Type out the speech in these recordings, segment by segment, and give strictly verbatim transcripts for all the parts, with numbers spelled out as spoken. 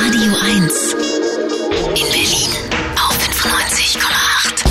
Radio eins. In Berlin auf fünfundneunzig Komma acht.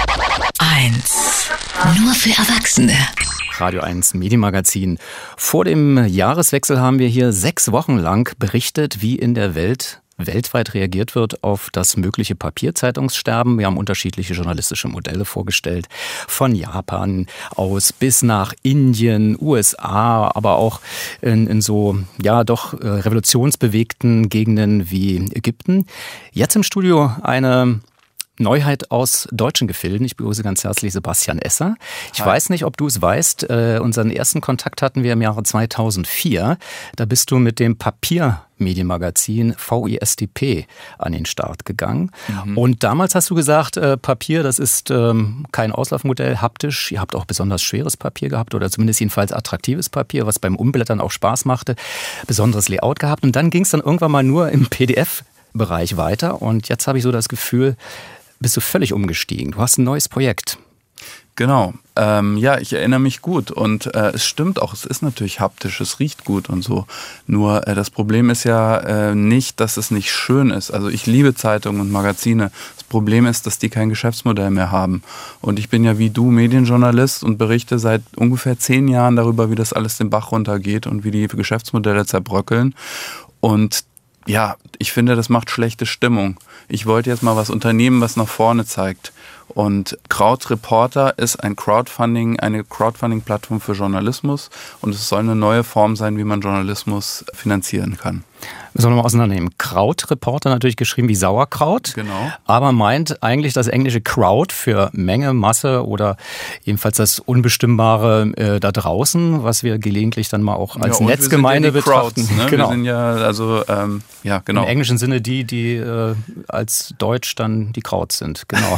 eins. Nur für Erwachsene. Radio eins Medienmagazin. Vor dem Jahreswechsel haben wir hier sechs Wochen lang berichtet, wie in der Welt weltweit reagiert wird auf das mögliche Papierzeitungssterben. Wir haben unterschiedliche journalistische Modelle vorgestellt, von Japan aus bis nach Indien, U S A, aber auch in, in so ja doch äh, revolutionsbewegten Gegenden wie Ägypten. Jetzt im Studio eine Neuheit aus deutschen Gefilden. Ich begrüße ganz herzlich Sebastian Esser. Ich Hi. weiß nicht, ob du es weißt, äh, unseren ersten Kontakt hatten wir im Jahre zweitausendvier. Da bist du mit dem Papiermedienmagazin V I S D P an den Start gegangen. Mhm. Und damals hast du gesagt, äh, Papier, das ist ähm, kein Auslaufmodell, haptisch. Ihr habt auch besonders schweres Papier gehabt oder zumindest jedenfalls attraktives Papier, was beim Umblättern auch Spaß machte. Besonderes Layout gehabt. Und dann ging es dann irgendwann mal nur im P D F-Bereich weiter. Und jetzt habe ich so das Gefühl, bist du völlig umgestiegen. Du hast ein neues Projekt. Genau. Ähm, ja, ich erinnere mich gut. Und äh, es stimmt auch, es ist natürlich haptisch, es riecht gut und so. Nur äh, das Problem ist ja äh, nicht, dass es nicht schön ist. Also ich liebe Zeitungen und Magazine. Das Problem ist, dass die kein Geschäftsmodell mehr haben. Und ich bin ja wie du Medienjournalist und berichte seit ungefähr zehn Jahren darüber, wie das alles den Bach runtergeht und wie die Geschäftsmodelle zerbröckeln. Und ja, ich finde, das macht schlechte Stimmung. Ich wollte jetzt mal was unternehmen, was nach vorne zeigt. Und Krautreporter ist ein Crowdfunding, eine Crowdfunding-Plattform für Journalismus. Und es soll eine neue Form sein, wie man Journalismus finanzieren kann. Wir sollen mal auseinandernehmen. Krautreporter natürlich geschrieben wie Sauerkraut. Genau. Aber meint eigentlich das englische Crowd für Menge, Masse oder jedenfalls das Unbestimmbare äh, da draußen, was wir gelegentlich dann mal auch als ja, Netzgemeinde ja betrachten. Crowds, ne? Genau. Wir sind ja, also, ähm, ja, genau. Im englischen Sinne die, die äh, als Deutsch dann die Kraut sind. Genau.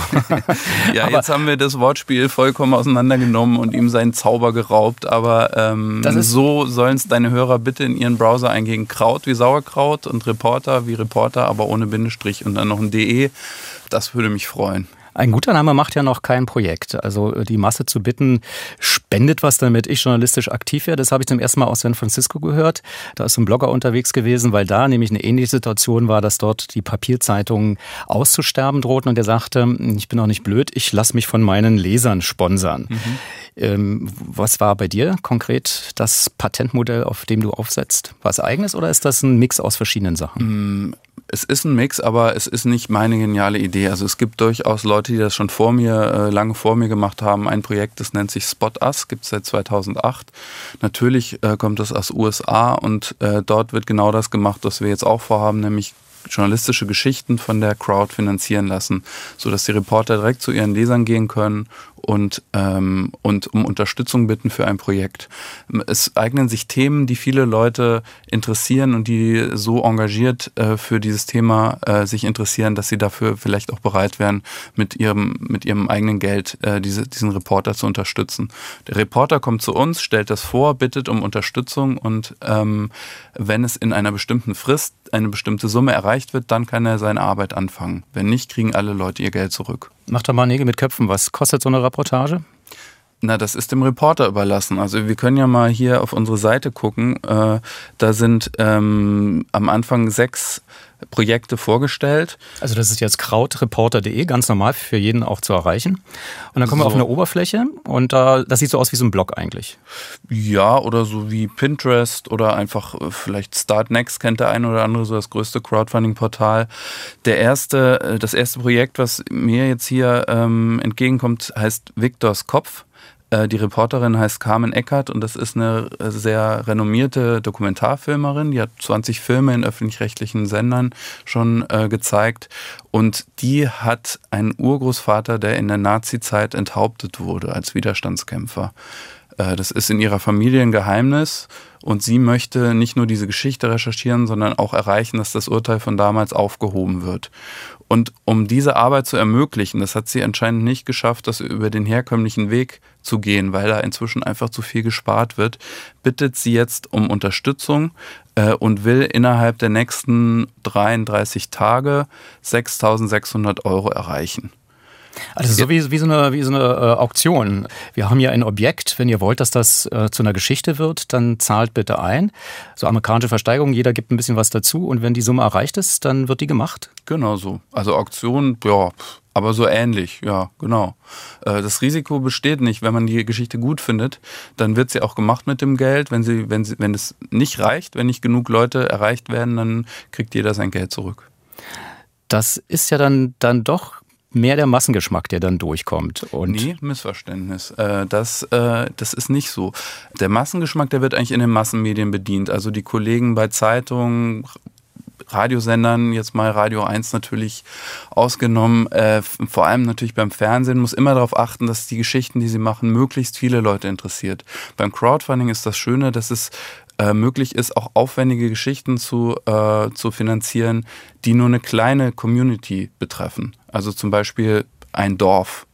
Ja, aber jetzt haben wir das Wortspiel vollkommen auseinandergenommen und ihm seinen Zauber geraubt. Aber ähm, so sollen es deine Hörer bitte in ihren Browser eingeben. Kraut wie Sauerkraut und Reporter wie Reporter, aber ohne Bindestrich und dann noch ein de. Das würde mich freuen. Ein guter Name macht ja noch kein Projekt. Also die Masse zu bitten, spendet was, damit ich journalistisch aktiv werde. Das habe ich zum ersten Mal aus San Francisco gehört. Da ist ein Blogger unterwegs gewesen, weil da nämlich eine ähnliche Situation war, dass dort die Papierzeitungen auszusterben drohten. Und der sagte, ich bin auch nicht blöd, ich lasse mich von meinen Lesern sponsern. Mhm. Ähm, was war bei dir konkret das Patentmodell, auf dem du aufsetzt? War es eigenes oder ist das ein Mix aus verschiedenen Sachen? Es ist ein Mix, aber es ist nicht meine geniale Idee. Also es gibt durchaus Leute, die das schon vor mir, lange vor mir gemacht haben. Ein Projekt, das nennt sich Spot Us, gibt es seit zweitausendacht. Natürlich kommt das aus U S A und dort wird genau das gemacht, was wir jetzt auch vorhaben, nämlich journalistische Geschichten von der Crowd finanzieren lassen, sodass die Reporter direkt zu ihren Lesern gehen können und, ähm, und um Unterstützung bitten für ein Projekt. Es eignen sich Themen, die viele Leute interessieren und die so engagiert äh, für dieses Thema äh, sich interessieren, dass sie dafür vielleicht auch bereit wären, mit ihrem, mit ihrem eigenen Geld äh, diese, diesen Reporter zu unterstützen. Der Reporter kommt zu uns, stellt das vor, bittet um Unterstützung und ähm, wenn es in einer bestimmten Frist eine bestimmte Summe erreicht wird, dann kann er seine Arbeit anfangen. Wenn nicht, kriegen alle Leute ihr Geld zurück. Macht doch mal Nägel mit Köpfen. Was kostet so eine Reportage? Na, das ist dem Reporter überlassen. Also wir können ja mal hier auf unsere Seite gucken. Äh, da sind ähm, am Anfang sechs Projekte vorgestellt. Also das ist jetzt krautreporter punkt de, ganz normal für jeden auch zu erreichen. Und dann kommen so. wir auf eine Oberfläche und da, das sieht so aus wie so ein Blog eigentlich. Ja, oder so wie Pinterest oder einfach vielleicht Startnext kennt der eine oder andere, so das größte Crowdfunding-Portal. Der erste, das erste Projekt, was mir jetzt hier ähm, entgegenkommt, heißt Viktors Kopf. Die Reporterin heißt Carmen Eckert und das ist eine sehr renommierte Dokumentarfilmerin. Die hat zwanzig Filme in öffentlich-rechtlichen Sendern schon äh, gezeigt. Und die hat einen Urgroßvater, der in der Nazi-Zeit enthauptet wurde als Widerstandskämpfer. Äh, das ist in ihrer Familie ein Geheimnis. Und sie möchte nicht nur diese Geschichte recherchieren, sondern auch erreichen, dass das Urteil von damals aufgehoben wird. Und um diese Arbeit zu ermöglichen, das hat sie anscheinend nicht geschafft, das über den herkömmlichen Weg zu gehen, weil da inzwischen einfach zu viel gespart wird, bittet sie jetzt um Unterstützung äh, und will innerhalb der nächsten dreiunddreißig Tage sechstausendsechshundert Euro erreichen. Also so wie, wie so eine, wie so eine äh, Auktion. Wir haben ja ein Objekt, wenn ihr wollt, dass das äh, zu einer Geschichte wird, dann zahlt bitte ein. So amerikanische Versteigerung, jeder gibt ein bisschen was dazu und wenn die Summe erreicht ist, dann wird die gemacht. Genau so. Also Auktion, ja, aber so ähnlich, ja, genau. Äh, das Risiko besteht nicht, wenn man die Geschichte gut findet, dann wird sie auch gemacht mit dem Geld. Wenn sie, wenn sie, wenn es nicht reicht, wenn nicht genug Leute erreicht werden, dann kriegt jeder sein Geld zurück. Das ist ja dann, dann doch mehr der Massengeschmack, der dann durchkommt. Und nee, Missverständnis. Äh, das, äh, das ist nicht so. Der Massengeschmack, der wird eigentlich in den Massenmedien bedient. Also die Kollegen bei Zeitungen, Radiosendern, jetzt mal Radio eins natürlich ausgenommen, äh, vor allem natürlich beim Fernsehen, muss immer darauf achten, dass die Geschichten, die sie machen, möglichst viele Leute interessiert. Beim Crowdfunding ist das Schöne, dass es äh, möglich ist, auch aufwendige Geschichten zu, äh, zu finanzieren, die nur eine kleine Community betreffen. Also zum Beispiel ein Dorf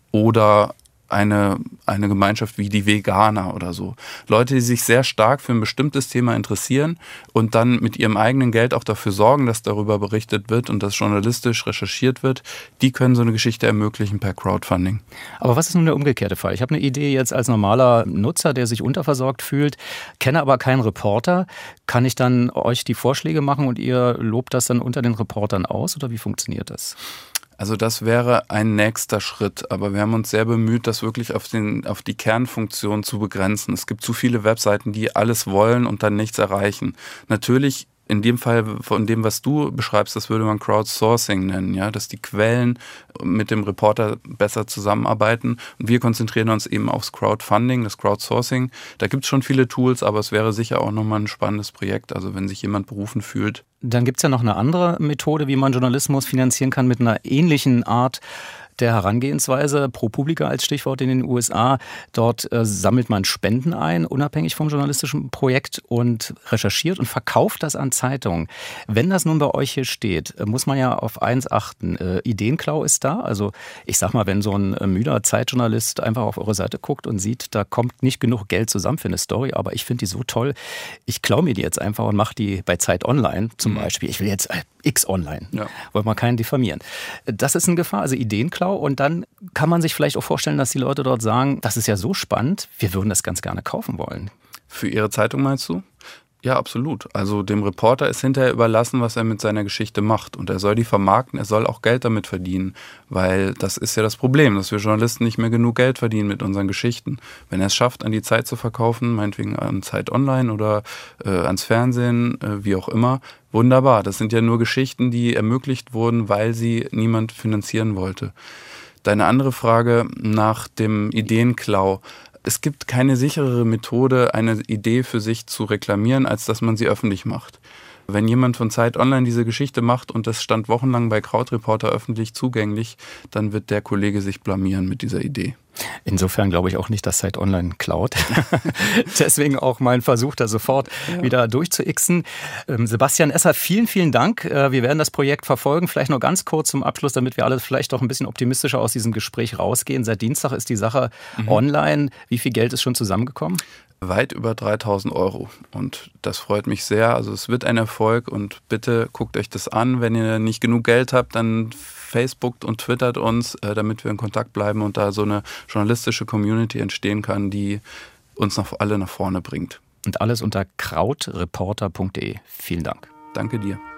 oder eine, eine Gemeinschaft wie die Veganer oder so. Leute, die sich sehr stark für ein bestimmtes Thema interessieren und dann mit ihrem eigenen Geld auch dafür sorgen, dass darüber berichtet wird und dass journalistisch recherchiert wird, die können so eine Geschichte ermöglichen per Crowdfunding. Aber was ist nun der umgekehrte Fall? Ich habe eine Idee jetzt als normaler Nutzer, der sich unterversorgt fühlt, kenne aber keinen Reporter. Kann ich dann euch die Vorschläge machen und ihr lobt das dann unter den Reportern aus oder wie funktioniert das? Also das wäre ein nächster Schritt, aber wir haben uns sehr bemüht, das wirklich auf, den, auf die Kernfunktion zu begrenzen. Es gibt zu viele Webseiten, die alles wollen und dann nichts erreichen. Natürlich in dem Fall von dem, was du beschreibst, das würde man Crowdsourcing nennen, ja, dass die Quellen mit dem Reporter besser zusammenarbeiten. Und wir konzentrieren uns eben aufs Crowdfunding, das Crowdsourcing. Da gibt es schon viele Tools, aber es wäre sicher auch nochmal ein spannendes Projekt, also wenn sich jemand berufen fühlt. Dann gibt es ja noch eine andere Methode, wie man Journalismus finanzieren kann mit einer ähnlichen Art der Herangehensweise. ProPublica als Stichwort in den U S A. Dort äh, sammelt man Spenden ein, unabhängig vom journalistischen Projekt und recherchiert und verkauft das an Zeitungen. Wenn das nun bei euch hier steht, muss man ja auf eins achten. Äh, Ideenklau ist da. Also ich sag mal, wenn so ein äh, müder Zeitjournalist einfach auf eure Seite guckt und sieht, da kommt nicht genug Geld zusammen für eine Story, aber ich finde die so toll, ich klaue mir die jetzt einfach und mache die bei Zeit Online zum mhm. Beispiel. Ich will jetzt äh, X Online. Ja. Wollte man keinen diffamieren. Das ist eine Gefahr, also Ideenklau. Und dann kann man sich vielleicht auch vorstellen, dass die Leute dort sagen, das ist ja so spannend, wir würden das ganz gerne kaufen wollen. Für Ihre Zeitung meinst du? Ja, absolut. Also dem Reporter ist hinterher überlassen, was er mit seiner Geschichte macht. Und er soll die vermarkten, er soll auch Geld damit verdienen. Weil das ist ja das Problem, dass wir Journalisten nicht mehr genug Geld verdienen mit unseren Geschichten. Wenn er es schafft, an die Zeit zu verkaufen, meinetwegen an Zeit Online oder äh, ans Fernsehen, äh, wie auch immer, wunderbar. Das sind ja nur Geschichten, die ermöglicht wurden, weil sie niemand finanzieren wollte. Deine andere Frage nach dem Ideenklau. Es gibt keine sicherere Methode, eine Idee für sich zu reklamieren, als dass man sie öffentlich macht. Wenn jemand von Zeit Online diese Geschichte macht und das stand wochenlang bei Krautreporter öffentlich zugänglich, dann wird der Kollege sich blamieren mit dieser Idee. Insofern glaube ich auch nicht, dass Zeit Online klaut. Deswegen auch mein Versuch, da sofort ja. wieder durchzuixen. Ähm, Sebastian Esser, vielen, vielen Dank. Äh, wir werden das Projekt verfolgen. Vielleicht noch ganz kurz zum Abschluss, damit wir alle vielleicht doch ein bisschen optimistischer aus diesem Gespräch rausgehen. Seit Dienstag ist die Sache mhm. online. Wie viel Geld ist schon zusammengekommen? Weit über dreitausend Euro und das freut mich sehr. Also es wird ein Erfolg und bitte guckt euch das an. Wenn ihr nicht genug Geld habt, dann Facebookt und twittert uns, äh, damit wir in Kontakt bleiben und da so eine journalistische Community entstehen kann, die uns noch alle nach vorne bringt. Und alles unter krautreporter punkt de. Vielen Dank. Danke dir.